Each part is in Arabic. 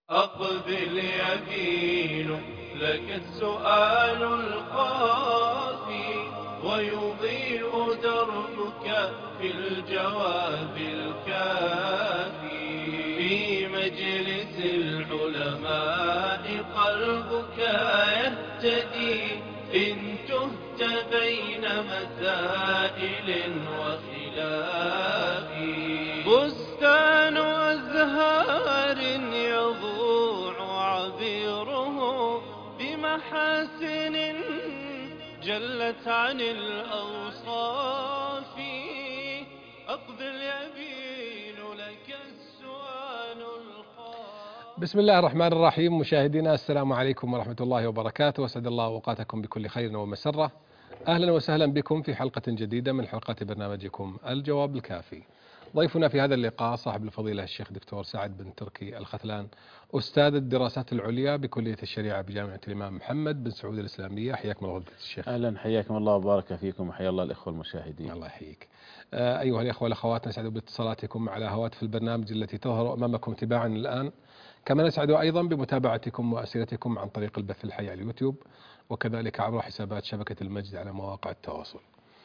أقبل يمين لك السؤال الخافي، ويضيء دربك في الجواب الكافي. في مجلس العلماء قلبك يهتدي، إن تهت بين مسائل وخلاف. بستان أزهار يضوع عبيره بمحاسن جلت عن الأوصاف. أقبل يبين لك السؤال الخاف. بسم الله الرحمن الرحيم. مشاهدينا السلام عليكم ورحمة الله وبركاته، وسعد الله أوقاتكم بكل خير ومسرة. أهلا وسهلا بكم في حلقة جديدة من حلقات برنامجكم الجواب الكافي. ضيفنا في هذا اللقاء صاحب الفضيلة الشيخ دكتور سعد بن تركي الختلان، أستاذ الدراسات العليا بكلية الشريعة بجامعة الإمام محمد بن سعود الإسلامية. حياكم الله الشيخ. أهلا، حياكم الله وبارك فيكم، وحيا الله الإخوة المشاهدين. الله يحييك. أيها الإخوة والأخوات، نسعد باتصالاتكم على هواتف البرنامج التي تظهر أمامكم تباعا الآن، كما نسعد أيضا بمتابعتكم وأسئلتكم عن طريق البث الحي على اليوتيوب، وكذلك عبر حسابات شبكة المجد على مواقع التواصل.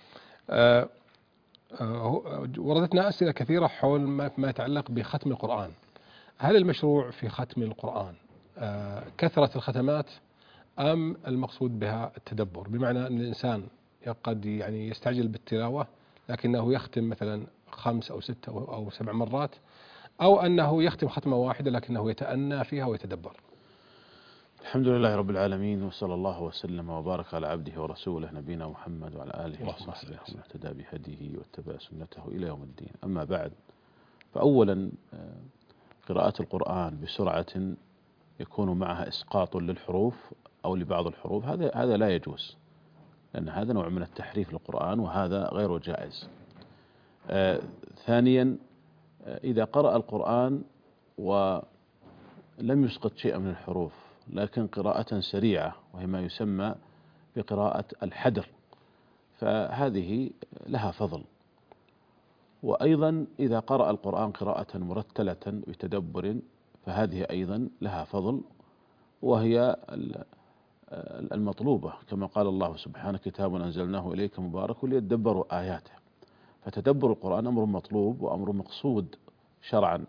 وردتنا أسئلة كثيرة حول ما يتعلق بختم القرآن. هل المشروع في ختم القرآن كثرة الختمات، أم المقصود بها التدبر؟ بمعنى أن الإنسان قد يستعجل بالتلاوة لكنه يختم مثلا 5 أو 6 أو 7 مرات، أو أنه يختم ختمة واحدة لكنه يتأنى فيها ويتدبر. الحمد لله رب العالمين، وصلى الله وسلم وبارك على عبده ورسوله نبينا محمد وعلى آله وصحبه ومن اهتدى بهديه واتبع سنته إلى يوم الدين. أما بعد، فأولا قراءة القرآن بسرعة يكون معها إسقاط للحروف أو لبعض الحروف، هذا لا يجوز، لأن هذا نوع من التحريف للقرآن، وهذا غير جائز. ثانيا، إذا قرأ القرآن ولم يسقط شيئا من الحروف لكن قراءة سريعة، وهي ما يسمى بقراءة الحدر، فهذه لها فضل. وأيضا إذا قرأ القرآن قراءة مرتلة بتدبر، فهذه أيضا لها فضل، وهي المطلوبة، كما قال الله سبحانه: كتاب أنزلناه إليك مبارك ليدبروا آياته. فتدبر القرآن أمر مطلوب وأمر مقصود شرعا،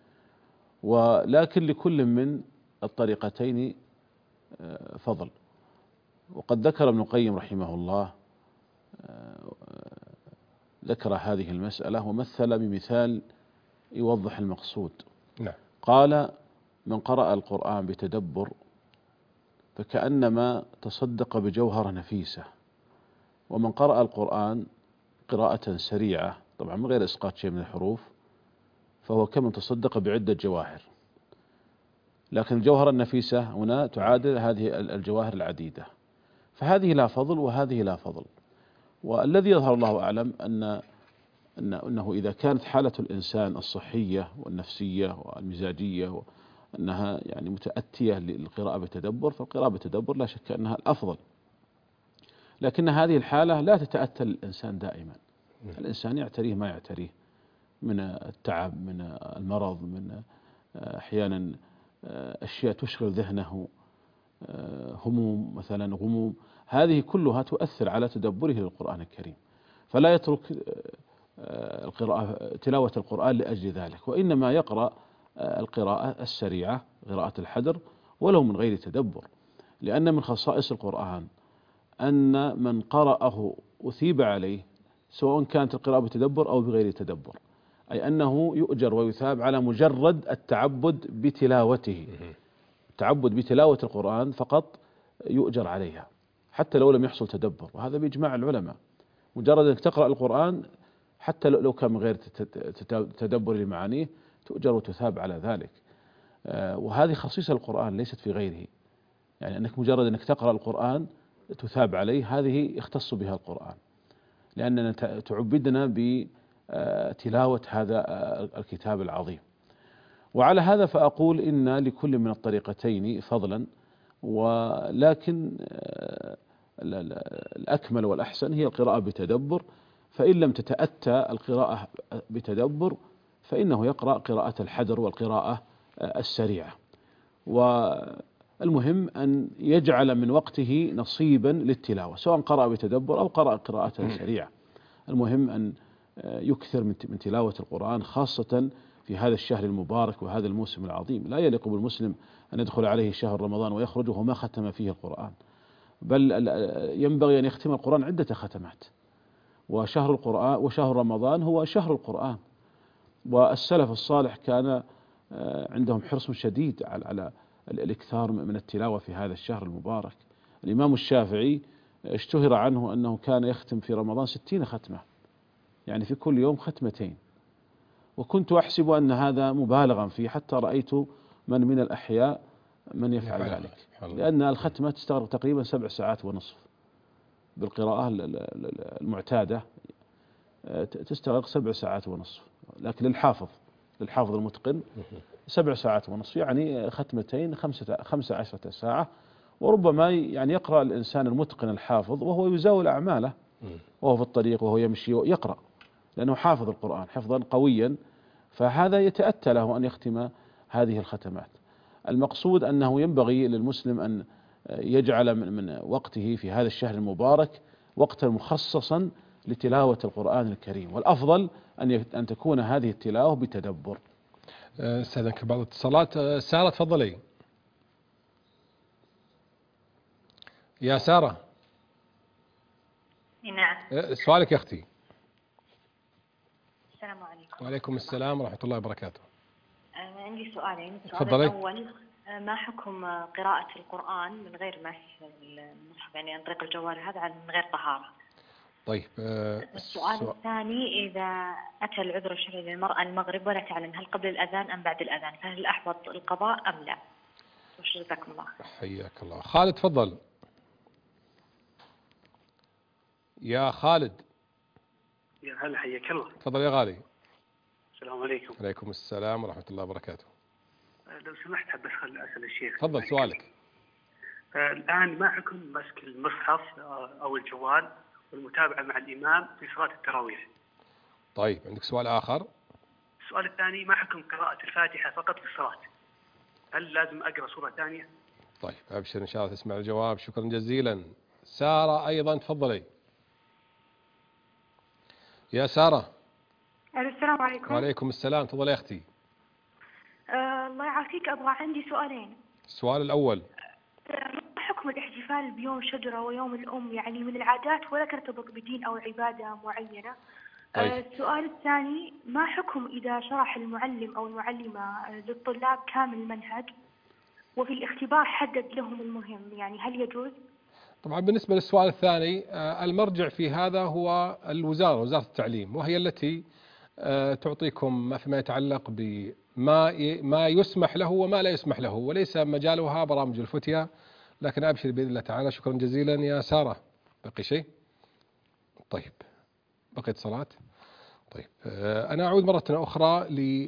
ولكن لكل من الطريقتين فضل. وقد ذكر ابن القيم رحمه الله، ذكر هذه المسألة ومثل بمثال يوضح المقصود. نعم. قال: من قرأ القرآن بتدبر فكأنما تصدق بجوهرة نفيسة، ومن قرأ القرآن قراءة سريعة، طبعا من غير إسقاط شيء من الحروف، فهو كمن تصدق بعدة جواهر، لكن الجوهرة النفيسة هنا تعادل هذه الجواهر العديدة، فهذه لا فضل وهذه لا فضل. والذي يظهر الله أعلم أنه إذا كانت حالة الإنسان الصحية والنفسية والمزاجية أنها متأتية للقراءة بتدبر، فالقراءة بتدبر لا شك أنها الأفضل، لكن هذه الحالة لا تتأتى للإنسان دائما. الإنسان يعتريه ما يعتريه من التعب، من المرض، من أحيانا أشياء تشغل ذهنه، هموم مثلا، غموم، هذه كلها تؤثر على تدبره للقرآن الكريم، فلا يترك تلاوة القرآن لأجل ذلك، وإنما يقرأ القراءة السريعة، قراءة الحدر، ولو من غير تدبر، لأن من خصائص القرآن أن من قرأه أثيب عليه، سواء كانت القراءة بتدبر أو بغير تدبر، أي أنه يؤجر ويثاب على مجرد التعبد بتلاوته. التعبد بتلاوة القرآن فقط يؤجر عليها، حتى لو لم يحصل تدبر، وهذا بإجماع العلماء. مجرد أنك تقرأ القرآن حتى لو كان من غير تدبر لمعانيه تؤجر وتثاب على ذلك. وهذه خصيصة القرآن ليست في غيره، يعني أنك مجرد أنك تقرأ القرآن تثاب عليه، هذه يختص بها القرآن، لأننا تعبدنا بتلاوة هذا الكتاب العظيم. وعلى هذا فأقول إن لكل من الطريقتين فضلا، ولكن الأكمل والأحسن هي القراءة بتدبر، فإن لم تتأتى القراءة بتدبر فإنه يقرأ قراءة الحدر والقراءة السريعة. والمهم أن يجعل من وقته نصيبا للتلاوة، سواء قرأ بتدبر أو قرأ قراءة سريعة. المهم أن يكثر من تلاوة القرآن، خاصة في هذا الشهر المبارك وهذا الموسم العظيم. لا يليق بالمسلم أن يدخل عليه شهر رمضان ويخرج وهو ما ختم فيه القرآن، بل ينبغي أن يختم القرآن عدة ختمات. وشهر رمضان هو شهر القرآن، والسلف الصالح كان عندهم حرص شديد على الإكثار من التلاوة في هذا الشهر المبارك. الإمام الشافعي اشتهر عنه أنه كان يختم في رمضان 60 ختمة، يعني في كل يوم ختمتين، وكنت أحسب أن هذا مبالغا فيه، حتى رأيت من الأحياء من يفعل ذلك، لأن الختمة تستغرق تقريبا 7 ساعات ونصف، بالقراءة المعتادة تستغرق 7 ساعات ونصف، لكن للحافظ المتقن 7 ساعات ونصف، يعني ختمتين 15 ساعة. وربما يعني يقرأ الإنسان المتقن الحافظ وهو يزاول أعماله، وهو في الطريق وهو يمشي يقرأ، لأنه حافظ القرآن حفظا قويا، فهذا يتأتى له أن يختم هذه الختمات. المقصود أنه ينبغي للمسلم أن يجعل من وقته في هذا الشهر المبارك وقتا مخصصا لتلاوة القرآن الكريم، والأفضل أن تكون هذه التلاوة بتدبر. استاذنك بعض الاتصالات. سارة تفضلي. يا سارة. نعم. سؤالك يا أختي. السلام عليكم. وعليكم السلام ورحمة الله وبركاته. عندي سؤالين. تفضلي. السؤال الأول، ما حكم قراءة القرآن من غير مس المصحف، يعني عن طريق الجوال هذا من غير طهارة؟ طيب. السؤال الثاني، إذا أتى العذر الشرعي للمرأة المغرب ولا تعلم هل قبل الأذان أم بعد الأذان، فهل الأحوط القضاء أم لا؟ وجزاكم الله. حياك الله. خالد تفضل. يا خالد. يا هلا، حياك الله. تفضل يا غالي. السلام عليكم. عليكم السلام ورحمة الله وبركاته. لو سمحت حاب أسأل الشيخ. تفضل سؤالك. الآن ما حكم مسك المصحف أو الجوال والمتابعة مع الإمام في صلاة التراويح؟ طيب، عندك سؤال آخر؟ السؤال الثاني، ما حكم قراءة الفاتحة فقط في الصلاة؟ هل لازم أقرأ سورة ثانية؟ طيب، أبشر إن شاء الله تسمع الجواب. شكرا جزيلا. سارة أيضا تفضلي. يا سارة. السلام عليكم. وعليكم السلام. تفضلي يا أختي. الله يعافيك، أبغى عندي سؤالين. السؤال الأول، ما حكم الاحتفال بيوم شجرة ويوم الأم، يعني من العادات ولا ترتبط بدين أو عبادة معينة؟ طيب. السؤال الثاني، ما حكم إذا شرح المعلم أو المعلمة للطلاب كامل المنهج وفي الاختبار حدد لهم المهم، يعني هل يجوز؟ طبعا بالنسبة للسؤال الثاني، المرجع في هذا هو وزارة التعليم، وهي التي تعطيكم فيما يتعلق بما يسمح له وما لا يسمح له، وليس مجالها برامج الفتية. لكن أبشر بإذن الله تعالى. شكرا جزيلا يا سارة. بقي شيء؟ طيب، بقيت صلاة. طيب، أنا أعود مرة أخرى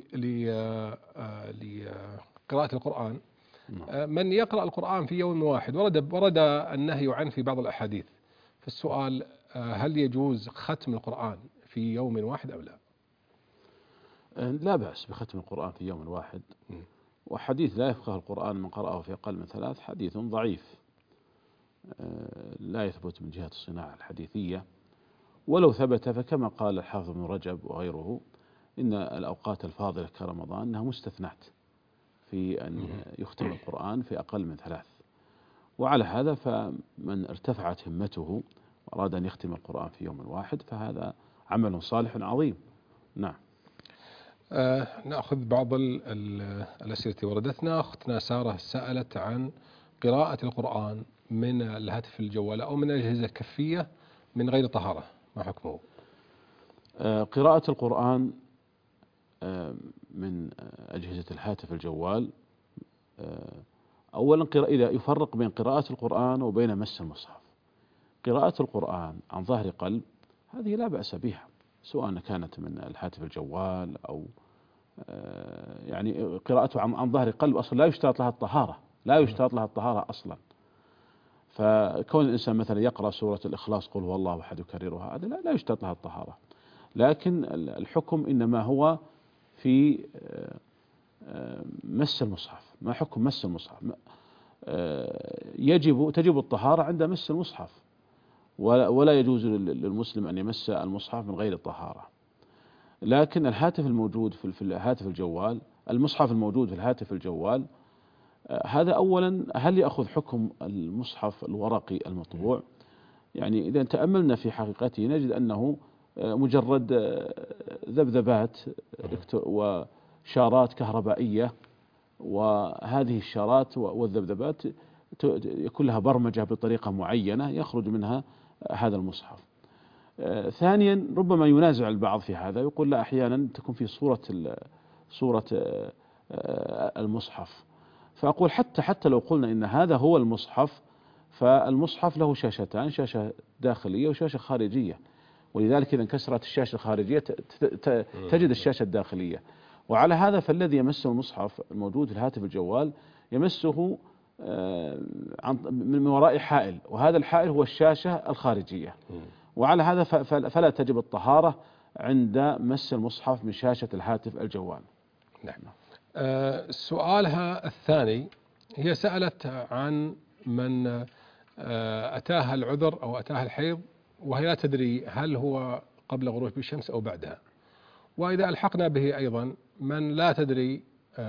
لقراءة القرآن. من يقرأ القرآن في يوم واحد، ورد النهي عنه في بعض الأحاديث. فالسؤال، هل يجوز ختم القرآن في يوم واحد أو لا؟ لا بأس بختم القرآن في يوم واحد. وحديث لا يفقه القرآن من قرأه في أقل من 3 حديث ضعيف، لا يثبت من جهة الصناعة الحديثية. ولو ثبت فكما قال الحافظ ابن رجب وغيره، إن الأوقات الفاضلة كرمضان أنها مستثنات في أن يختم القرآن في أقل من 3. وعلى هذا فمن ارتفعت همته وأراد أن يختم القرآن في يوم واحد فهذا عمل صالح عظيم. نعم. نأخذ بعض الأسئلة التي وردتنا. أختنا سارة سألت عن قراءة القرآن من الهاتف الجوال أو من الأجهزة الكفية من غير طهارة، ما حكمه؟ قراءة القرآن من أجهزة الهاتف الجوال، أولا إذا يفرق بين قراءة القرآن وبين مس المصحف. قراءة القرآن عن ظهر قلب هذه لا بأس بها، سواء كانت من الهاتف الجوال أو يعني قراءته عن ظهر قلب أصلا لا يشترط لها الطهارة أصلا. فكون الإنسان مثلا يقرأ سورة الإخلاص قل هو الله أحد يكررها، هذا لا يشترط لها الطهارة. لكن الحكم إنما هو في مس المصحف، ما حكم مس المصحف؟ تجب الطهارة عند مس المصحف، ولا يجوز للمسلم أن يمس المصحف من غير الطهارة. لكن الهاتف الموجود في الهاتف الجوال، المصحف الموجود في الهاتف الجوال، هذا أولا هل يأخذ حكم المصحف الورقي المطبوع؟ يعني إذا تأملنا في حقيقته نجد أنه مجرد ذبذبات وشارات كهربائية، وهذه الشارات والذبذبات يكون لها برمجة بطريقة معينة يخرج منها هذا المصحف. ثانيا ربما ينازع البعض في هذا، يقول لا، أحيانا تكون في صورة المصحف. فأقول حتى لو قلنا إن هذا هو المصحف، فالمصحف له شاشتان، شاشة داخلية وشاشة خارجية، ولذلك إذا انكسرت الشاشة الخارجية تجد الشاشة الداخلية. وعلى هذا فالذي يمس المصحف الموجود في الهاتف الجوال يمسه من وراء حائل، وهذا الحائل هو الشاشة الخارجية. وعلى هذا فلا تجب الطهارة عند مس المصحف من شاشة الهاتف الجوال. نعم. سؤالها الثاني، هي سألت عن من أتاها العذر أو أتاها الحيض وهي لا تدري هل هو قبل غروب الشمس أو بعدها، وإذا ألحقنا به أيضا من لا تدري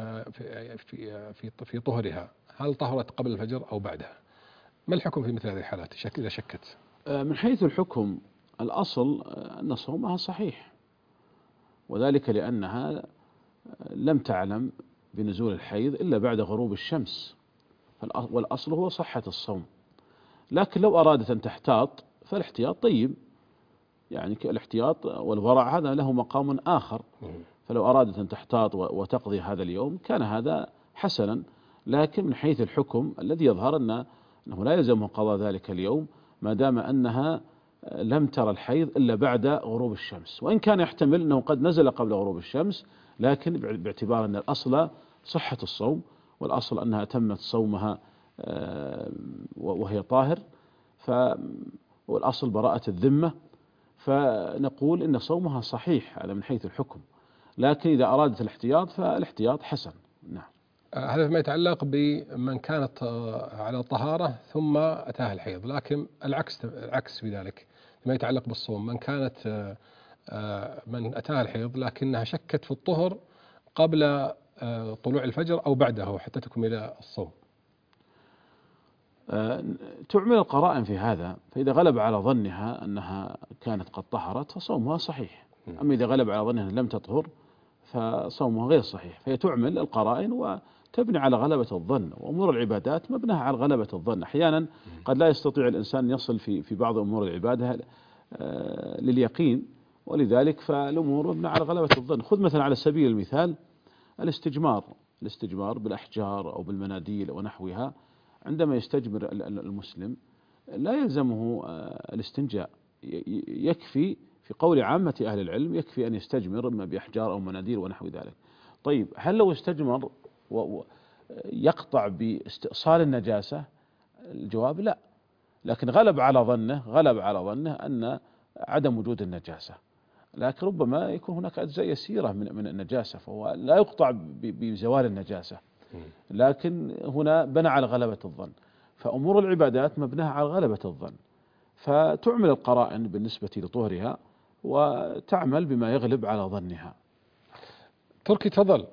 في طهرها هل طهرت قبل الفجر أو بعدها، ما الحكم في مثل هذه الحالات إذا شكت؟ من حيث الحكم الأصل أن صومها صحيح، وذلك لأنها لم تعلم بنزول الحيض إلا بعد غروب الشمس، والأصل هو صحة الصوم. لكن لو أرادت أن تحتاط فالاحتياط طيب، يعني الاحتياط والورع هذا له مقام آخر، فلو أرادت أن تحتاط وتقضي هذا اليوم كان هذا حسنا. لكن من حيث الحكم الذي يظهر أنه لا يلزمه قضاء ذلك اليوم ما دام أنها لم ترى الحيض إلا بعد غروب الشمس، وإن كان يحتمل أنه قد نزل قبل غروب الشمس، لكن باعتبار أن الأصل صحة الصوم، والأصل أنها تمت صومها وهي طاهر، والأصل براءة الذمة، فنقول إن صومها صحيح هذا من حيث الحكم. لكن إذا أرادت الاحتياط فالاحتياط حسن. نعم. هذا فيما يتعلق بمن كانت على طهارة ثم أتاها الحيض، لكن العكس في ذلك فيما يتعلق بالصوم، من أتاها الحيض لكنها شكت في الطهر قبل طلوع الفجر أو بعده حتى تكمل الصوم. تعمل القرائن في هذا، فإذا غلب على ظنها أنها كانت قد طهرت فصومها صحيح، أما إذا غلب على ظنها لم تطهر فصومها غير صحيح، فهي تعمل القرائن وتبني على غلبة الظن. وأمور العبادات مبناها على غلبة الظن، أحيانا قد لا يستطيع الإنسان يصل في بعض أمور العبادة لليقين، ولذلك فالأمور مبنى على غلبة الظن. خذ مثلا على سبيل المثال الاستجمار بالأحجار أو بالمناديل ونحوها، عندما يستجمر المسلم لا يلزمه الاستنجاء، يكفي في قول عامة أهل العلم يكفي أن يستجمر إما بأحجار أو مناديل ونحو ذلك. طيب هل لو استجمر يقطع باستئصال النجاسة؟ الجواب لا، لكن غلب على ظنه أن عدم وجود النجاسة، لكن ربما يكون هناك أجزاء يسيرة من النجاسة، فهو لا يقطع بزوال النجاسة، لكن هنا بنى على غلبة الظن. فأمور العبادات مبناها على غلبة الظن، فتعمل القرائن بالنسبة لطهرها وتعمل بما يغلب على ظنها. تركي تفضل.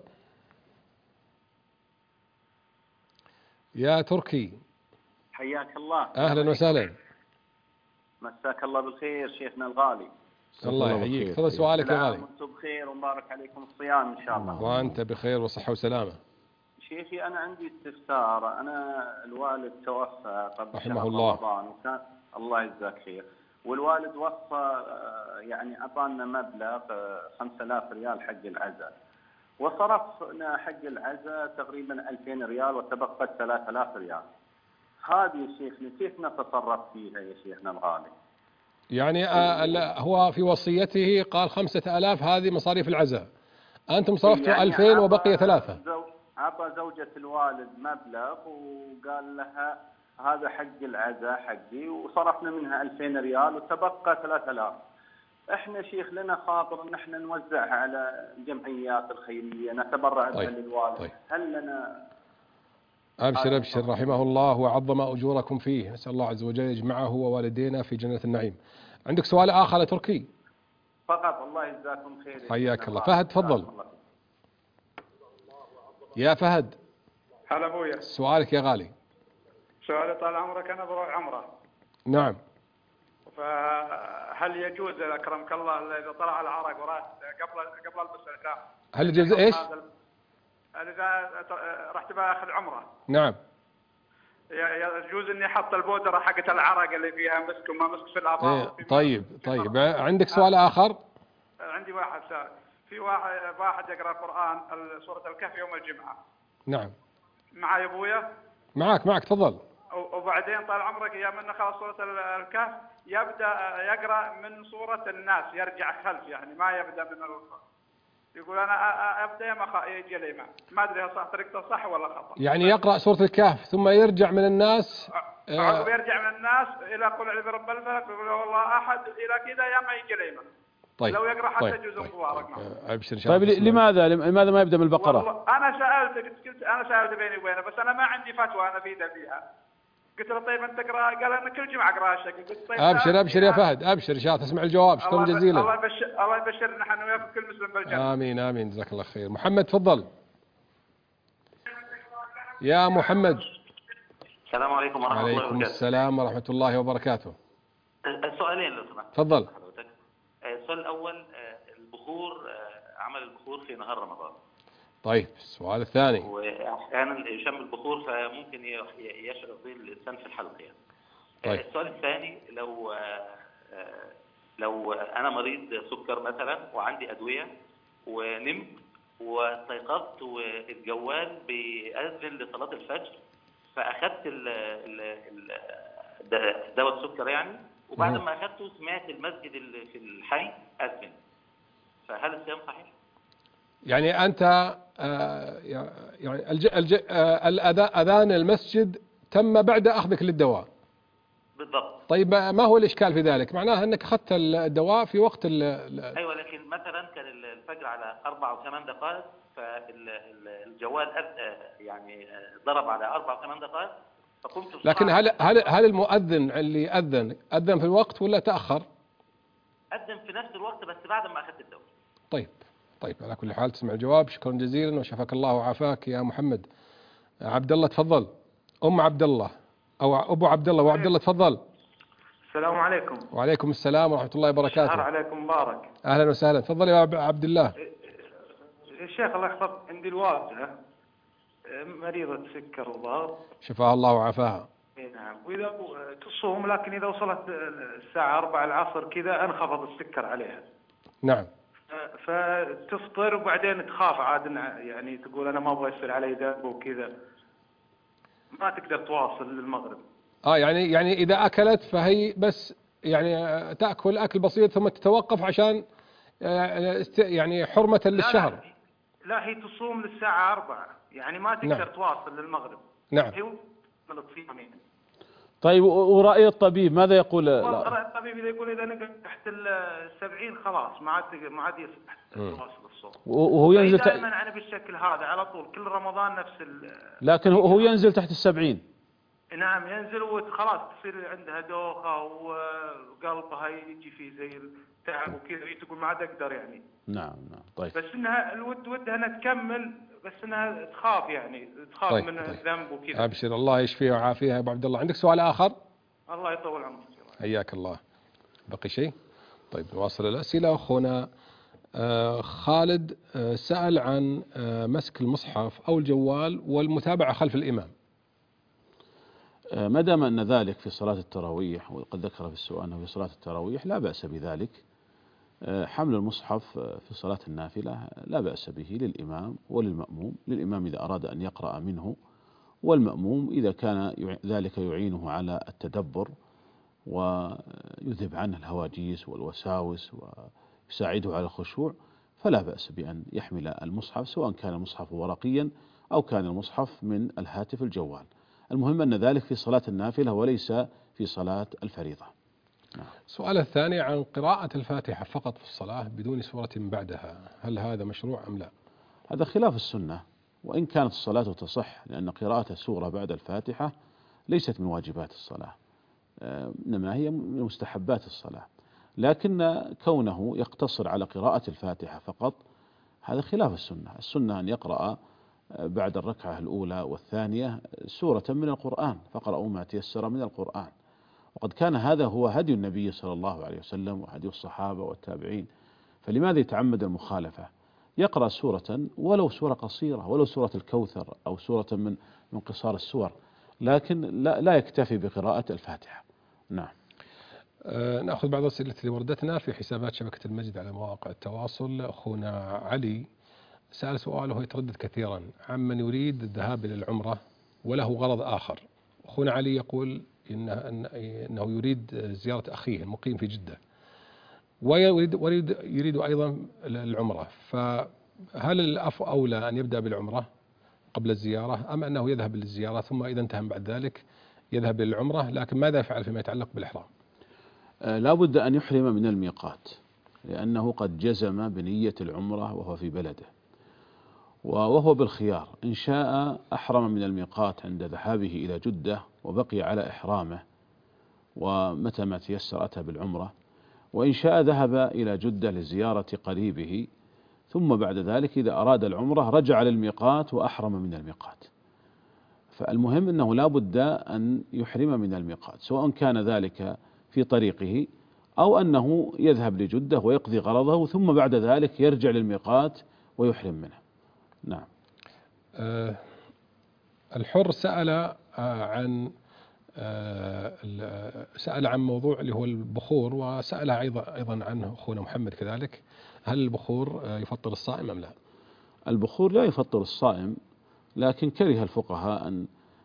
يا تركي حياك الله. أهلا وسهلا. مساك الله بالخير شيخنا الغالي. الله يحييك. تفضل سؤالك يا غالي. وانتم بخير ومبارك عليكم الصيام إن شاء الله. وأنت بخير وصحة وسلامة. شيخي أنا عندي استفسار. أنا الوالد توفى قبل رحمه شهر الله. رمضان، وكان الله يجزاك خير، والوالد وصى يعني أعطانا مبلغ 5000 ريال حق العزاء، وصرفنا حق العزاء تقريبا 2000 ريال وتبقت 3000 ريال. هذه يا شيخنا كيف نتصرف فيها يا شيخنا الغالي؟ يعني هو في وصيته قال 5000 هذه مصاريف العزاء، أنتم صرفتوا يعني 2000 وبقي 3. أعطى زوجة الوالد مبلغ وقال لها هذا حق العزاء حقي، وصرفنا منها 2000 ريال وتبقى 3000. احنا شيخ لنا خاطر ان احنا نوزعها على الجمعيات الخيريه، نتبرع بها للوالد. طيب. هل لنا؟ أبشر أبشر رحمه الله وعظم أجوركم فيه، نسأل الله عز وجل يجمعه ووالدينا في جنة النعيم. عندك سؤال آخر يا تركي؟ فقط. الله يجزاكم خير. حياك الله. فهد تفضل. يا فهد. هلا ابويا. سؤالك يا غالي. سؤالي طال عمرك، انا بروح عمره. نعم. فهل يجوز اكرمك الله اذا طلع العرق وراس قبل البس الكاف؟ هل يجوز ايش؟ اذا رحت باخذ عمره. نعم. يجوز اني احط البودره حقت العرق اللي فيها مسك وما مسك في الاباط. طيب. عندك سؤال اخر؟ عندي واحد سؤال. في واحد يقرا القران سوره الكهف يوم الجمعه. نعم. معي ابويا؟ معك تفضل. وبعدين طال عمرك يا من خلص سوره الكهف يبدا يقرا من سوره الناس، يرجع خلف، يعني ما يبدا من يقول انا ابدا ما يجي الامام. ما ادري هل صح طريقته صح ولا خطا. يعني يقرا سوره الكهف ثم يرجع من الناس. يرجع من الناس الى قل اعوذ برب الفلق ويقول هو الله احد الى كذا يا ما يجي الامام. طيب. لو يقرا حتى جزء مبارك. ابشر. طيب لماذا ما يبدا من البقره؟ انا سالت بيني وبينه، بس انا ما عندي فتوى انا افيده فيها. قلت له طيب انت تقرا؟ قال انا كل جمعه اقرا هالشكل. قلت طيب ابشر يا فهد، ابشر ان شاء الله تسمع الجواب. شكرا جزيلا. الله يبشرنا نحن وياك كل مسلم بالجنه. امين جزاك الله خير. محمد تفضل. يا محمد. السلام عليكم ورحمه الله وبركاته. وعليكم السلام ورحمه الله وبركاته. سؤالين لو سمحت. تفضل. السؤال الاول، البخور، عمل البخور في نهار رمضان. طيب. السؤال الثاني. واحيانا يشم البخور فممكن يشعر به الانسان في الحلق يعني. طيب. السؤال الثاني، لو انا مريض سكر مثلا وعندي ادويه ونمت واستيقظت والجوال بيأذن لصلاه الفجر، فاخذت دواء السكر يعني، وبعد ما اخذته سمعت المسجد اللي في الحي اذن، فهل الصيام صحيح؟ يعني أنت أذان المسجد تم بعد أخذك للدواء. بالضبط. طيب ما هو الإشكال في ذلك؟ معناها أنك أخذت الدواء في وقت أيوة، لكن مثلا كان الفجر على 4 أو 8 دقائق، فالجوال يعني ضرب على 4 أو 8 دقائق، فقمت. لكن هل المؤذن اللي أذن في الوقت ولا تأخر؟ أذن في نفس الوقت بس بعد ما أخذت الدواء. طيب على كل حال تسمع الجواب. شكرا جزيلا وشفاك الله وعافاك يا محمد. عبد الله تفضل. أم عبد الله أو أبو عبد الله وعبد الله تفضل. السلام عليكم. وعليكم السلام ورحمة الله وبركاته. شهر عليكم مبارك. أهلا وسهلا. تفضل يا عبد الله. الشيخ الله يحفظك، عندي الوالدة مريضة سكر وضغط. شفاها الله وعافاها. نعم. وإذا تصوم، لكن إذا وصلت الساعة 4 العصر كذا انخفض السكر عليها. نعم. فتفطر وبعدين تخاف عاد، يعني تقول أنا ما أبغى يصير علي ذنب وكذا، ما تقدر تواصل للمغرب. يعني إذا أكلت فهي بس يعني تأكل أكل بسيط ثم تتوقف عشان يعني حرمة للشهر. لا هي تصوم للساعة 4، يعني ما تقدر نعم. تواصل للمغرب. نعم. هي الصيام. طيب ورأي الطبيب ماذا يقول؟ رأي الطبيب إذا يقول إذا نقل تحت 70 خلاص ما عاد يصح تواصل الصوم. وهو ينزل دائما أنا بالشكل هذا على طول كل رمضان نفس لكن هو ينزل تحت 70. نعم ينزل وخلاص تصير عندها دوخة وقلبها يجي فيه زي التعب وكذا، تقول ما عاد أقدر يعني. نعم. طيب. بس إنها ودها أنها تكمل، بس إنها تخاف يعني تخاف من الذنب وكذا. أبشر الله يشفيها ويعافيها يا أبو عبد الله. عندك سؤال آخر؟ الله يطول عمرك. حياك الله. بقي شيء؟ طيب نواصل الأسئلة. أخونا خالد سأل عن مسك المصحف أو الجوال والمتابعة خلف الإمام. ما دام أن ذلك في صلاة التراويح، وقد ذكر في السؤال أنه في صلاة التراويح لا بأس بذلك. حمل المصحف في صلاة النافلة لا بأس به للإمام وللمأموم. للإمام إذا أراد أن يقرأ منه، والمأموم إذا كان ذلك يعينه على التدبر ويذهب عنه الهواجيس والوساوس ويساعده على الخشوع، فلا بأس بأن يحمل المصحف، سواء كان المصحف ورقيا أو كان المصحف من الهاتف الجوال. المهم أن ذلك في صلاة النافلة وليس في صلاة الفريضة. السؤال الثاني عن قراءة الفاتحة فقط في الصلاة بدون سورة بعدها، هل هذا مشروع أم لا؟ هذا خلاف السنة، وإن كانت الصلاة تصح، لأن قراءة سورة بعد الفاتحة ليست من واجبات الصلاة، إنما هي من مستحبات الصلاة، لكن كونه يقتصر على قراءة الفاتحة فقط هذا خلاف السنة. السنة أن يقرأ بعد الركعة الأولى والثانية سورة من القرآن، فقرأوا ما تيسر من القرآن، وقد كان هذا هو هدي النبي صلى الله عليه وسلم وهدي الصحابة والتابعين، فلماذا يتعمد المخالفة؟ يقرأ سورة ولو سورة قصيرة، ولو سورة الكوثر أو سورة من قصار السور، لكن لا يكتفي بقراءة الفاتحة. نعم. نأخذ بعض الأسئلة التي وردتنا في حسابات شبكة المسجد على مواقع التواصل. أخونا علي سأل سؤال وهو يتردد كثيرا عمن يريد الذهاب إلى العمرة وله غرض آخر. أخونا علي يقول إنه يريد زيارة أخيه المقيم في جدة ويريد أيضا العمرة، فهل الأولى أن يبدأ بالعمرة قبل الزيارة أم أنه يذهب للزيارة ثم إذا انتهى بعد ذلك يذهب للعمرة؟ لكن ماذا يفعل فيما يتعلق بالإحرام؟ لا بد أن يحرم من الميقات، لأنه قد جزم بنية العمرة وهو في بلده، وهو بالخيار، إن شاء أحرم من الميقات عند ذهابه إلى جدة وبقي على إحرامه ومتى ما تيسر أتى بالعمرة، وإن شاء ذهب إلى جدة لزيارة قريبه ثم بعد ذلك إذا أراد العمرة رجع للميقات وأحرم من الميقات. فالمهم أنه لا بد أن يحرم من الميقات، سواء كان ذلك في طريقه أو أنه يذهب لجدة ويقضي غرضه ثم بعد ذلك يرجع للميقات ويحرم منه. نعم. الحر سأل عن موضوع اللي هو البخور، وسأل أيضا عنه أخونا محمد كذلك، هل البخور يفطر الصائم أم لا؟ البخور لا يفطر الصائم، لكن كره الفقهاء أن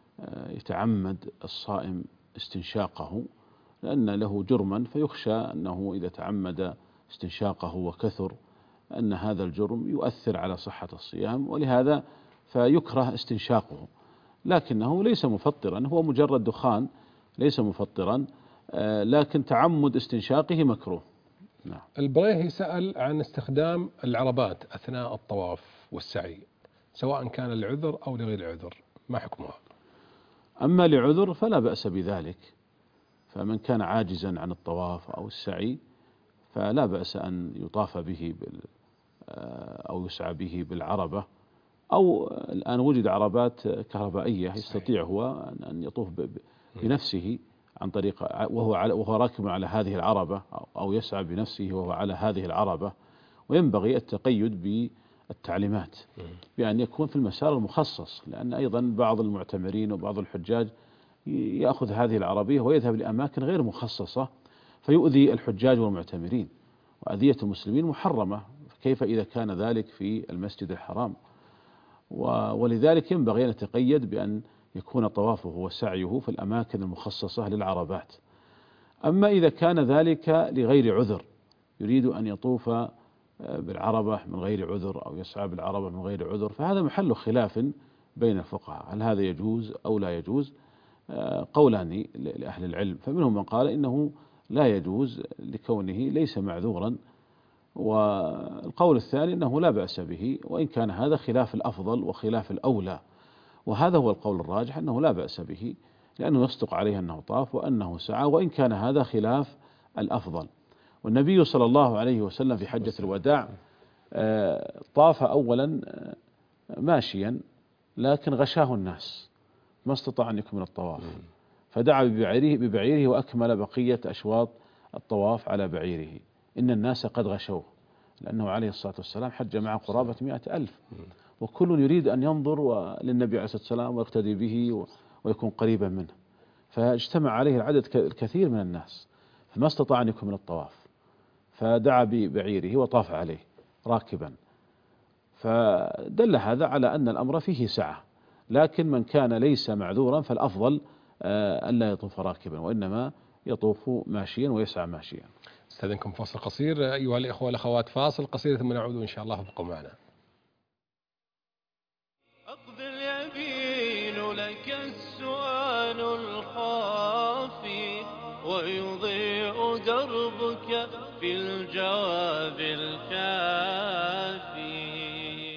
يتعمد الصائم استنشاقه لأن له جرما، فيخشى أنه إذا تعمد استنشاقه وكثر أن هذا الجرم يؤثر على صحة الصيام، ولهذا فيكره استنشاقه، لكنه ليس مفطرا، هو مجرد دخان ليس مفطرا، لكن تعمد استنشاقه مكروه. نعم. البريهي سأل عن استخدام العربات أثناء الطواف والسعي سواء كان لعذر أو لغير عذر، ما حكمها؟ أما لعذر فلا بأس بذلك، فمن كان عاجزا عن الطواف أو السعي فلا بأس أن يطاف به أو يسعى به بالعربة، أو الآن وجد عربات كهربائية يستطيع هو أن يطوف بنفسه عن طريق وهو راكب على هذه العربة، أو يسعى بنفسه وهو على هذه العربة. وينبغي التقيد بالتعليمات بأن يكون في المسار المخصص، لأن أيضا بعض المعتمرين وبعض الحجاج يأخذ هذه العربية ويذهب لأماكن غير مخصصة فيؤذي الحجاج والمعتمرين، وأذية المسلمين محرمة، كيف إذا كان ذلك في المسجد الحرام؟ ولذلك ينبغي أن يتقيد بأن يكون طوافه وسعيه في الأماكن المخصصة للعربات. أما إذا كان ذلك لغير عذر، يريد أن يطوف بالعربة من غير عذر أو يسعى بالعربة من غير عذر، فهذا محل خلاف بين الفقهاء، هل هذا يجوز أو لا يجوز؟ قولان لأهل العلم، فمنهم من قال إنه لا يجوز لكونه ليس معذورا، والقول الثاني أنه لا بأس به، وإن كان هذا خلاف الأفضل وخلاف الأولى، وهذا هو القول الراجح أنه لا بأس به، لأنه يصدق عليه أنه طاف وأنه سعى، وإن كان هذا خلاف الأفضل. والنبي صلى الله عليه وسلم في حجة الوداع طاف أولا ماشيا، لكن غشاه الناس ما استطاع أن يكمل الطواف، فدعا ببعيره وأكمل بقية أشواط الطواف على بعيره. إن الناس قد غشوه، لأنه عليه الصلاة والسلام حج مع قرابة 100,000، وكل يريد أن ينظر للنبي عليه الصلاة والسلام ويقتدي به ويكون قريبا منه، فاجتمع عليه العدد الكثير من الناس، فما استطاع أن يكمل الطواف، فدعا ببعيره وطاف عليه راكبا، فدل هذا على أن الأمر فيه سعة. لكن من كان ليس معذورا فالأفضل ألا يطوف راكبا، وإنما يطوف ماشيا ويسعى ماشيا. استاذنكم فاصل قصير أيها الإخوة والأخوات، فاصل قصير ثم نعود إن شاء الله، ابقوا معنا. أقبل يبين لك السؤال الخافي ويضيء دربك في الجواب الكافي.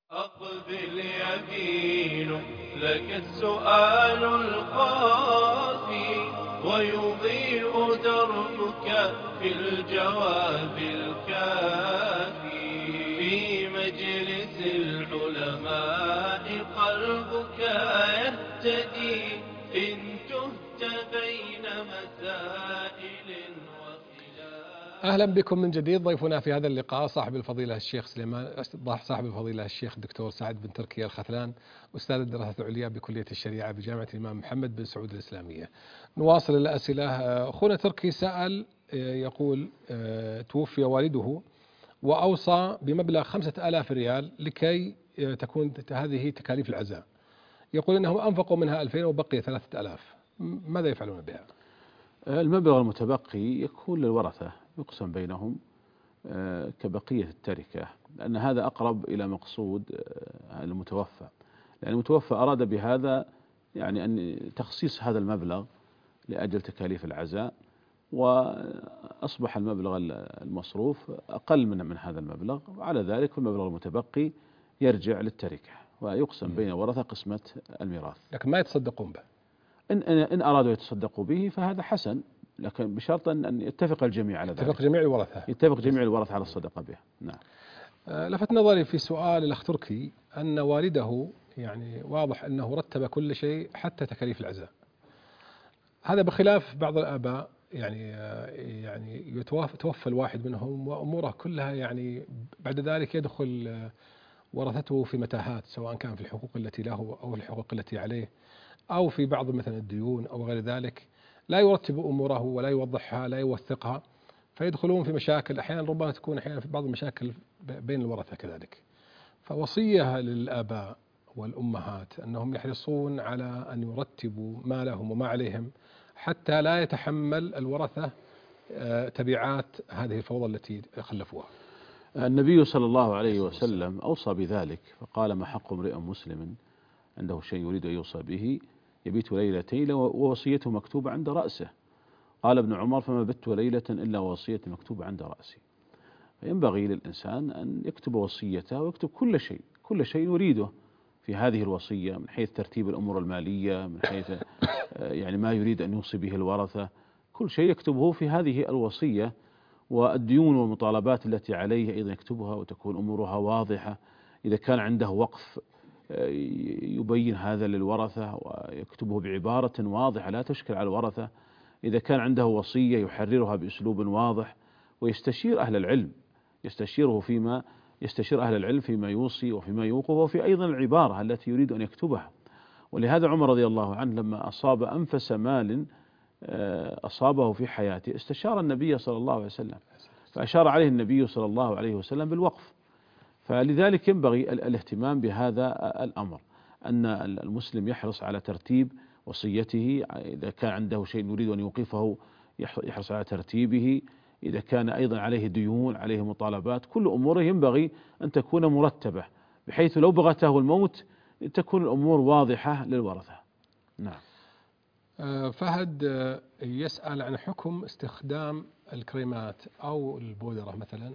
أقبل يمين لك السؤال الخافي ويضيء دربك في الجواب الكافي في مجلس العلماء قلبك يهتدي إن تهت بين مسائل أهلا بكم من جديد. ضيفنا في هذا اللقاء صاحب الفضيلة الشيخ صاحب الفضيلة الشيخ الدكتور سعد بن تركي الختلان، أستاذ الدراسات العليا بكلية الشريعة بجامعة الإمام محمد بن سعود الإسلامية. نواصل الأسئلة. أخونا تركي سأل يقول توفي والده وأوصى بمبلغ 5000 ريال لكي تكون هذه تكاليف العزاء. يقول إنهم أنفقوا منها 2000 وبقي 3000، ماذا يفعلون بها؟ المبلغ المتبقي يكون للورثة يقسم بينهم كبقية التركة، لأن هذا أقرب إلى مقصود المتوفى، لأن المتوفى أراد بهذا يعني أن تخصيص هذا المبلغ لأجل تكاليف العزاء، وأصبح المبلغ المصروف أقل من هذا المبلغ، وعلى ذلك المبلغ المتبقي يرجع للتركة ويقسم بين الورثة قسمة الميراث. لكن ما يتصدقون به. إن أرادوا يتصدقوا به فهذا حسن، لكن بشرط أن يتفق الجميع على ذلك. يتفق جميع الورثة. يتفق جميع الورثة على الصدقة به. نعم. لفت نظري في سؤال الأخ تركي أن والده يعني واضح أنه رتب كل شيء حتى تكاليف العزاء. هذا بخلاف بعض الآباء، يعني توفى الواحد منهم وأموره كلها يعني بعد ذلك يدخل ورثته في متاهات، سواء كان في الحقوق التي له أو الحقوق التي عليه أو في بعض مثلا الديون أو غير ذلك. لا يرتب أموره ولا يوضحها، لا يوثقها، فيدخلون في مشاكل أحيانا ربما تكون أحيانا في بعض المشاكل بين الورثة كذلك. فوصية للآباء والأمهات أنهم يحرصون على أن يرتبوا ما لهم وما عليهم حتى لا يتحمل الورثة تبعات هذه الفوضى التي خلفوها. النبي صلى الله عليه وسلم أوصى بذلك فقال: ما حق امرئ مسلم عنده شيء يريد أن يوصى به يبيت ليلتين ووصيته مكتوبة عند رأسه. قال ابن عمر: فما بت ليلة إلا وصية مكتوبة عند رأسي. فينبغي للإنسان أن يكتب وصيته ويكتب كل شيء يريده في هذه الوصية، من حيث ترتيب الأمور المالية، من حيث يعني ما يريد أن يوصي به الورثة، كل شيء يكتبه في هذه الوصية. والديون والمطالبات التي عليه أيضا يكتبها وتكون أمورها واضحة. إذا كان عنده وقف يبين هذا للورثة ويكتبه بعبارة واضحة لا تشكل على الورثة. إذا كان عنده وصية يحررها بأسلوب واضح، ويستشير أهل العلم، يستشير أهل العلم فيما يوصي وفيما يوقف وفي أيضا العبارة التي يريد أن يكتبها. ولهذا عمر رضي الله عنه لما أصاب أنفس مال أصابه في حياته استشار النبي صلى الله عليه وسلم، فأشار عليه النبي صلى الله عليه وسلم بالوقف. فلذلك ينبغي الاهتمام بهذا الأمر، أن المسلم يحرص على ترتيب وصيته. إذا كان عنده شيء يريد أن يوقفه يحرص على ترتيبه. إذا كان أيضا عليه ديون، عليه مطالبات، كل أموره ينبغي أن تكون مرتبة، بحيث لو بغته الموت تكون الأمور واضحة للورثة. نعم. فهد يسأل عن حكم استخدام الكريمات أو البودرة مثلا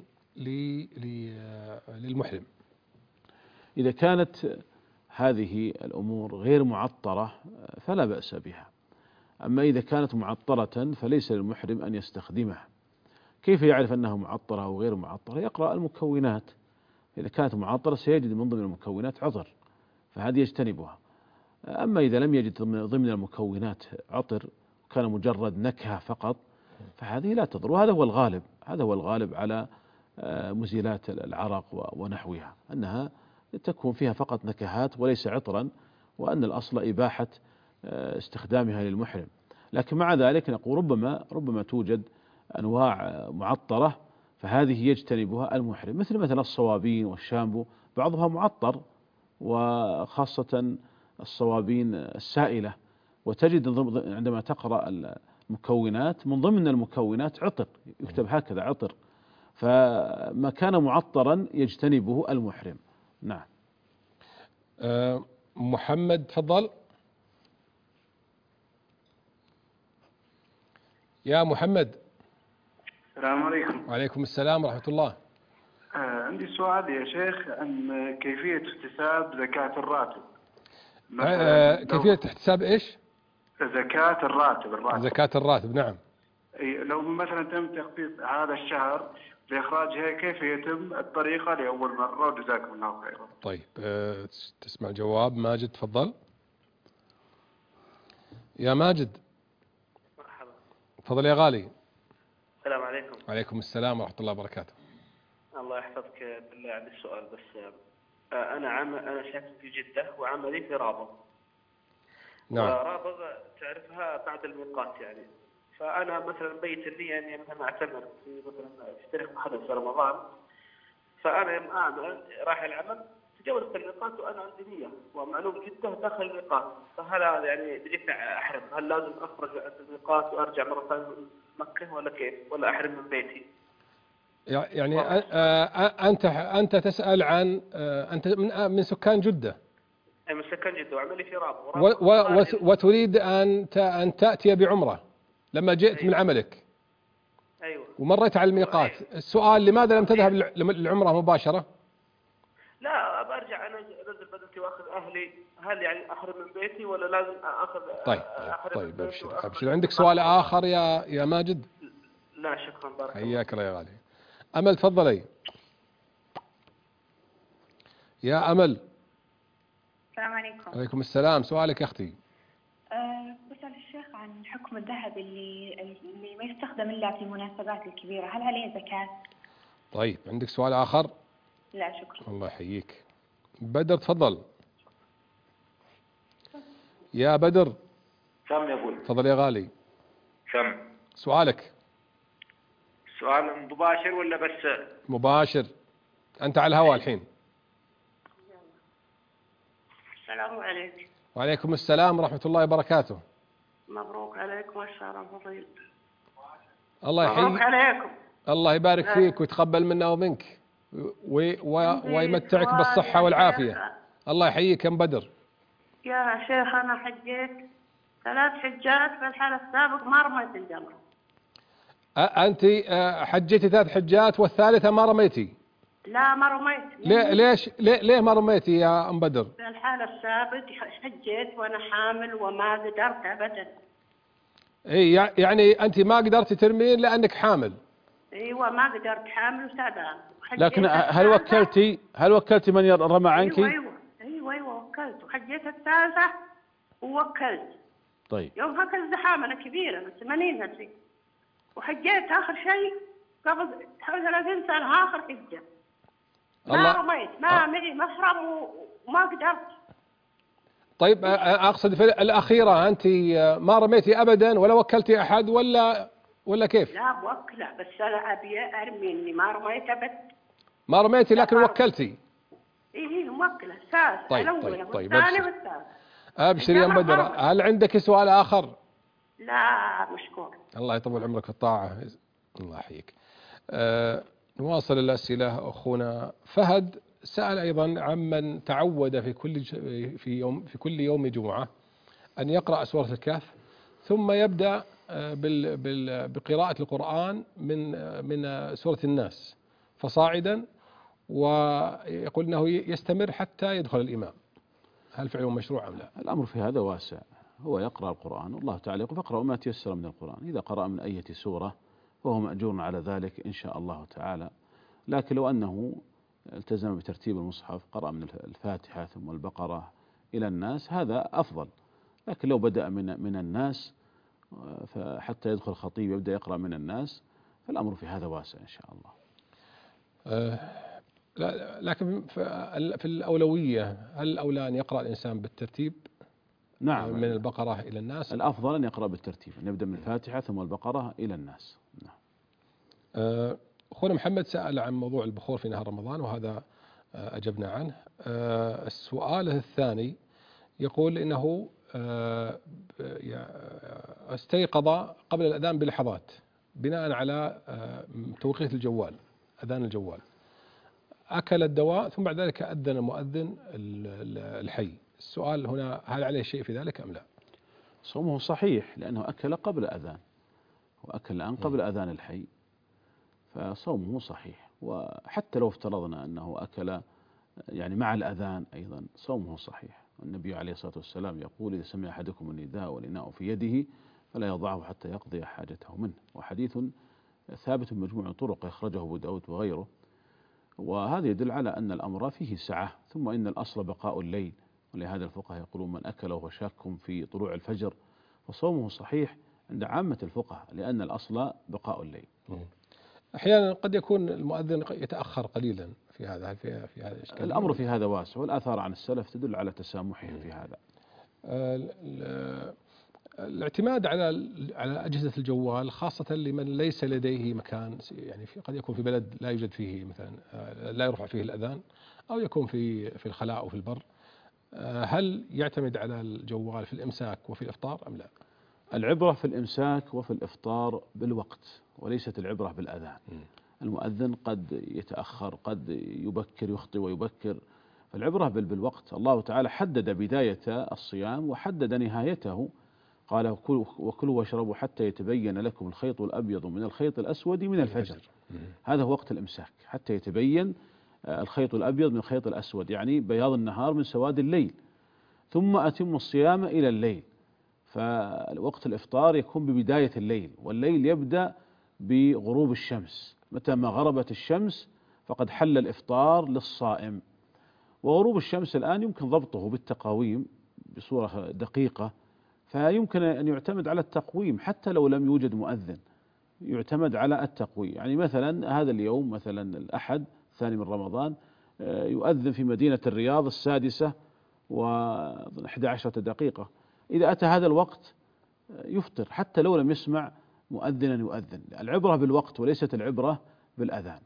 للمحرم. إذا كانت هذه الأمور غير معطرة فلا بأس بها، أما إذا كانت معطرة فليس للمحرم أن يستخدمها. كيف يعرف أنها معطرة أو غير معطرة؟ يقرأ المكونات، إذا كانت معطرة سيجد من ضمن المكونات عطر فهذه يجتنبها. أما إذا لم يجد ضمن المكونات عطر وكان مجرد نكهة فقط فهذه لا تضر، وهذا هو الغالب على مزيلات العرق ونحوها، أنها تكون فيها فقط نكهات وليس عطرا، وأن الأصل إباحة استخدامها للمحرم. لكن مع ذلك نقول ربما توجد أنواع معطرة فهذه يجتنبها المحرم، مثل الصوابين والشامبو، بعضها معطر، وخاصة الصوابين السائلة، وتجد عندما تقرأ المكونات من ضمن المكونات عطر، يكتب هكذا عطر، فما كان معطرا يجتنبه المحرم. نعم. محمد تفضل. يا محمد. السلام عليكم. وعليكم السلام ورحمة الله. عندي سؤال يا شيخ عن كيفية احتساب زكاة الراتب. كيفية احتساب ايش؟ زكاة الراتب. زكاة الراتب، نعم. لو مثلا تم تخصيص هذا الشهر لإخراجها، كيف يتم الطريقة لأول مرة؟ وجزاكم الله خيرا. طيب، تسمع الجواب. ماجد تفضل. يا ماجد. مرحبا. تفضل يا غالي. السلام عليكم. وعليكم السلام ورحمة الله وبركاته. الله يحفظك. بالله عندي السؤال بس. أنا ساكن في جدة وعملي في رابغ. نعم. ورابغ تعرفها بعد الميقات يعني. فأنا مثلا بيت النية إني مثلا أعتمر في مثلا في تاريخ محدد في رمضان. فأنا يوم أعمل رايح العمل تجاوزت الميقات وأنا عندي نية ومعلوم جدة داخل الميقات، فهل هذا يعني بجيت أحرم؟ هل لازم أخرج عند الميقات وأرجع مرة ثانية مكة ولا كيف؟ ولا أحرم من بيتي؟ يعني أنت تسأل عن أنت من سكان جدة. أي من سكان جدة وعملي في رابغ. وتريد أن تأتي بعمرة لما جئت أيوة. من عملك. أيوة. ومريت على الميقات. أيوة. السؤال: لماذا لم تذهب للعمرة مباشرة؟ لا برجع أنا أنزل بدلتي وأخذ أهلي. هل يعني أحرم من بيتي ولا لازم أخذ؟ طيب أبشر. عندك سؤال آخر يا ماجد؟ لا شكرا، بارك الله. حياك الله يا غالي. أمل تفضلي. يا أمل. السلام عليكم. وعليكم السلام. سؤالك يا أختي. بسأل الشيخ عن حكم الذهب اللي ما يستخدم إلا في المناسبات الكبيرة، هل عليه زكاة؟ طيب عندك سؤال آخر؟ لا شكرا. الله يحييك. بدر تفضل. يا بدر. سام يقول. تفضل يا غالي. سام. سؤالك. سؤال مباشر ولا بس؟ مباشر. أنت على الهواء الحين. السلام عليكم. وعليكم السلام ورحمة الله وبركاته. مبروك عليكم الشهر الفضيل. الله يحييك. مبروك عليكم. الله يبارك فيك ويتقبل منا ومنك ويمتعك بالصحة والعافية. الله يحييك يا بدر. يا شيخ أنا حجيت 3 حجات في الحال السابق ما رميت الجمر. أنت حجيتي 3 حجات والثالثة ما رميتي؟ لا ما رميت. ليه ما رميتي يا أم بدر؟ في الحال السابق حجيت وأنا حامل وما قدرت أبدا. إيه يعني أنت ما قدرتي ترمين لأنك حامل؟ ايوه ما قدرت، حامل وتعبان. لكن هل وكلتي من رمى عنك؟ ايوه وكلت، وحجيت الثالثة ووكلت. طيب. يوم هكذا الزحام انا كبيرة من 80 هسي، وحجيت اخر شيء قبل حوالي 30 سنة اخر حجة. ما رميت، ما معي محرم وما قدرت. طيب اقصد في الاخيرة انت ما رميتي ابدا ولا وكلتي احد ولا كيف؟ لا موكلة، بس أنا أبي أرمي إني ما رميت أبد. ما رميتي لكن وكلتي؟ إيه موكلة ثالث. طيب والثاني والثالث. أبشر يا بدر. هل عندك سؤال آخر؟ لا مشكور. الله يطول عمرك في الطاعة. الله يحييك. نواصل الأسئلة. أخونا فهد سأل أيضا عمن تعود في كل يوم جمعة أن يقرأ سورة الكهف ثم يبدأ بقراءة القرآن من سورة الناس فصاعدا، ويقول أنه يستمر حتى يدخل الإمام. هل فعله مشروع أم لا؟ الأمر في هذا واسع. هو يقرأ القرآن والله تعالى يقول فاقرأوا ما تيسر من القرآن. إذا قرأ من أي سورة فهو مأجور على ذلك إن شاء الله تعالى. لكن لو أنه التزم بترتيب المصحف قرأ من الفاتحة ثم البقرة إلى الناس هذا أفضل. لكن لو بدأ من الناس فحتى يدخل الخطيب يبدأ يقرأ من الناس فالأمر في هذا واسع إن شاء الله. لكن في الأولوية هل الأولى أن يقرأ الإنسان بالترتيب؟ نعم. من البقرة إلى الناس. الأفضل أن يقرأ بالترتيب، أن يبدأ من الفاتحة ثم البقرة إلى الناس. نعم. أخونا محمد سأل عن موضوع البخور في نهار رمضان وهذا أجبنا عنه. السؤال الثاني يقول إنه استيقظ قبل الأذان بلحظات بناء على توقيت الجوال، أذان الجوال، أكل الدواء ثم بعد ذلك أذن المؤذن الحي. السؤال هنا هل عليه شيء في ذلك أم لا؟ صومه صحيح لأنه أكل قبل أذان وأكل الآن قبل أذان الحي، فصومه صحيح. وحتى لو افترضنا أنه أكل يعني مع الأذان أيضا صومه صحيح. النبي عليه الصلاة والسلام يقول: إذا سمع أحدكم النداء والإناء في يده فلا يضعه حتى يقضي حاجته منه. وحديث ثابت بمجموع طرق يخرجه أبو داود وغيره، وهذا يدل على أن الأمر فيه سعة. ثم إن الأصل بقاء الليل، ولهذا الفقهاء يقولون: من أكل وهو شاك في طلوع الفجر فصومه صحيح عند عامة الفقهاء، لأن الأصل بقاء الليل. أحيانا قد يكون المؤذن يتأخر قليلا في هذا، في هذا الإشكال. الأمر في هذا واسع، والآثار عن السلف تدل على تسامحهم في هذا. الاعتماد على أجهزة الجوال خاصة لمن ليس لديه مكان، يعني قد يكون في بلد لا يوجد فيه مثلا لا يرفع فيه الأذان، أو يكون في الخلاء أو في البر، هل يعتمد على الجوال في الإمساك وفي الإفطار أم لا؟ العبرة في الإمساك وفي الإفطار بالوقت، وليست العبرة بالأذان. المؤذن قد يتأخر، قد يبكر، يخطئ ويبكر، فالعبرة بالوقت. الله تعالى حدد بداية الصيام وحدد نهايته، قال: وكلوا واشربوا حتى يتبين لكم الخيط الأبيض من الخيط الأسود من الفجر. هذا هو وقت الإمساك، حتى يتبين الخيط الأبيض من الخيط الأسود، يعني بياض النهار من سواد الليل. ثم أتم الصيام إلى الليل. فوقت الإفطار يكون ببداية الليل، والليل يبدأ بغروب الشمس. متى ما غربت الشمس فقد حل الإفطار للصائم. وغروب الشمس الآن يمكن ضبطه بالتقاويم بصورة دقيقة، فيمكن أن يعتمد على التقويم حتى لو لم يوجد مؤذن، يعتمد على التقويم. يعني مثلا هذا اليوم، مثلا الأحد الثاني من رمضان، يؤذن في مدينة الرياض 6:11. إذا أتى هذا الوقت يفطر حتى لو لم يسمع مؤذنا يؤذن. العبرة بالوقت وليست العبرة بالأذان.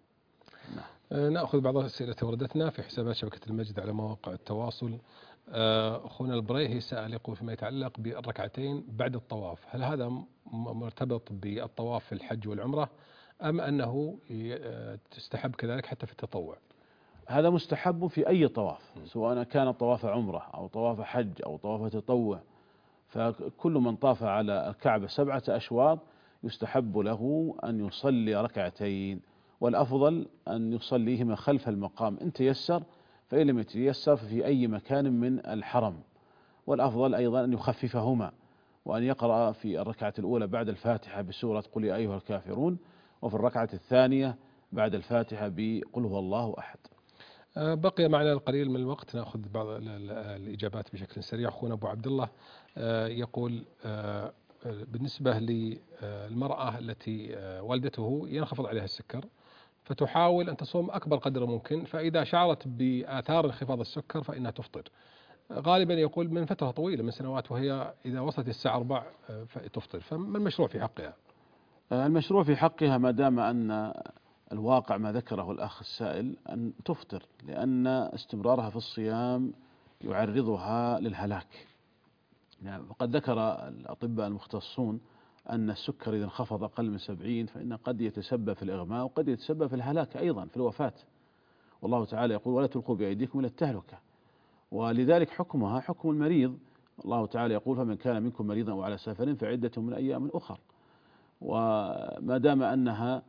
نأخذ بعض الأسئلة وردتنا في حسابات شبكة المجد على مواقع التواصل. أخونا البريهي سأل يقول فيما يتعلق بالركعتين بعد الطواف، هل هذا مرتبط بالطواف في الحج والعمرة أم أنه تستحب كذلك حتى في التطوع؟ هذا مستحب في أي طواف، سواء كان طواف عمرة أو طواف حج أو طواف تطوع. فكل من طاف على الكعبة 7 أشواط يستحب له أن يصلي ركعتين، والأفضل أن يصليهما خلف المقام إن تيسر، فإن لم يتيسر ففي أي مكان من الحرم. والأفضل أيضا أن يخففهما، وأن يقرأ في الركعة الأولى بعد الفاتحة بسورة قل يا أيها الكافرون، وفي الركعة الثانية بعد الفاتحة بقل هو الله أحد. بقي معنا القليل من الوقت، نأخذ بعض الإجابات بشكل سريع. أخونا أبو عبد الله يقول بالنسبة للمرأة التي والدته ينخفض عليها السكر، فتحاول أن تصوم أكبر قدر ممكن، فإذا شعرت بآثار انخفاض السكر فإنها تفطر. غالبا يقول من فترة طويلة من سنوات، وهي إذا وصلت الساعة 4 فتفطر، فما المشروع في حقها؟ المشروع في حقها ما دام أن الواقع ما ذكره الأخ السائل أن تفطر، لأن استمرارها في الصيام يعرضها للهلاك. يعني وقد ذكر الأطباء المختصون أن السكر إذا انخفض أقل من 70 فإنه قد يتسبب في الإغماء، وقد يتسبب في الهلاك أيضا، في الوفاة. والله تعالى يقول: ولا تلقوا بأيديكم إلى التهلكة. ولذلك حكمها حكم المريض. الله تعالى يقول: فمن كان منكم مريضا أو على سفر فعدة من أيام أخر. وما دام أنها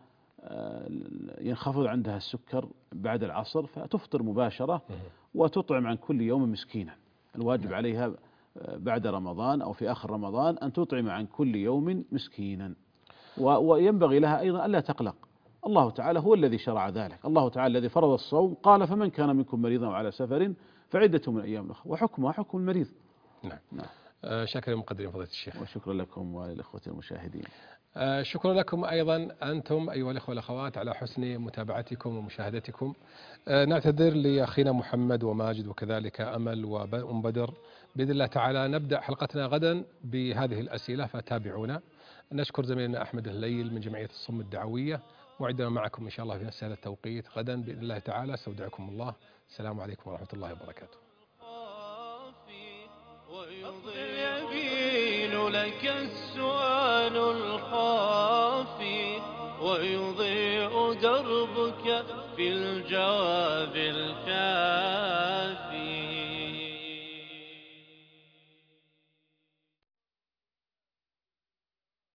ينخفض عندها السكر بعد العصر فتفطر مباشرة، وتطعم عن كل يوم مسكينا. الواجب عليها بعد رمضان أو في آخر رمضان أن تطعم عن كل يوم مسكينا. وينبغي لها أيضا ألا تقلق، الله تعالى هو الذي شرع ذلك. الله تعالى الذي فرض الصوم قال: فمن كان منكم مريضا وعلى سفر فعدة من أيام أخرى، وحكمها حكم المريض. نعم. شكرا مقدرين فضيلة الشيخ. وشكرا لكم وللإخوة المشاهدين. شكرا لكم أيضا أنتم أيها الأخوة والأخوات على حسن متابعتكم ومشاهدتكم. نعتذر لأخينا محمد وماجد وكذلك أمل وأم بدر. بإذن الله تعالى نبدأ حلقتنا غدا بهذه الأسئلة، فتابعونا. نشكر زميلنا أحمد الليل من جمعية الصم الدعوية. موعدنا معكم إن شاء الله في نفس هذا التوقيت غدا بإذن الله تعالى. استودعكم الله. السلام عليكم ورحمة الله وبركاته. يبين لك السؤال الخافي، ويضيء دربك في الجواب الكافي.